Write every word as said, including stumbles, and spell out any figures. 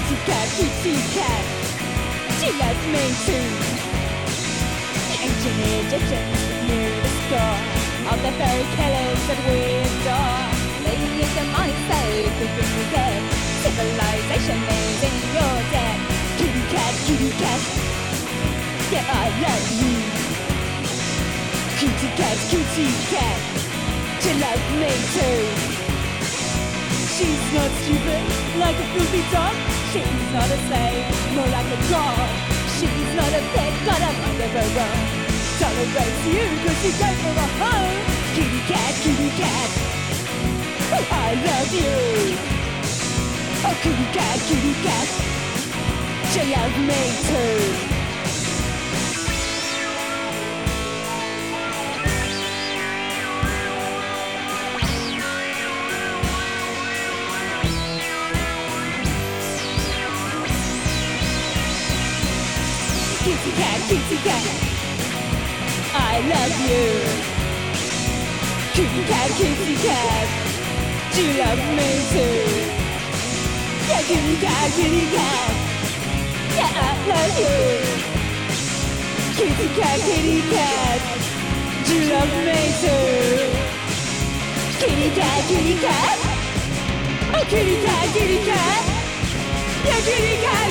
Kitty cat, kitty cat, she loves me too. The ancient Egyptians knew the score of the fairy killers that we adore. Living in the mindset, thinking you get civilization is in your debt. Kitty cat, kitty cat, yeah, I love you. Kitty cat, kitty cat, she loves me too. She's not stupid, like a filthy dog. She's not a slave, more like a god. She's not a pet, got a mind of her own. Tolerates you cause she gave her a home. Kitty cat, kitty cat, oh, I love you. Oh, kitty cat, kitty cat, she loves me too. Kitty cat, kitty cat, I love you. Kitty cat, kitty cat, you love me too. Yeah, kitty cat, kitty cat, yeah, I love you. Kitty cat, kitty cat, you love me too. Kitty cat, kitty cat, oh kitty cat, kitty cat, yeah, kitty cat.